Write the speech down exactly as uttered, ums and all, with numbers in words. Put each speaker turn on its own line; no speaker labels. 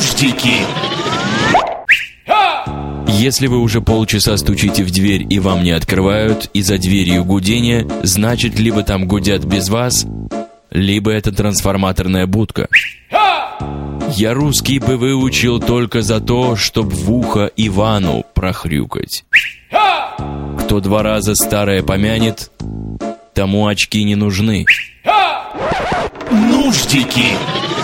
Нуждики. Если вы уже полчаса стучите в дверь и вам не открывают, и за дверью гудение, значит, либо там гудят без вас, либо это трансформаторная будка. Я русский бы выучил только за то, чтоб в ухо Ивану прохрюкать. Кто два раза старое помянет, тому очки не нужны. Нуждики.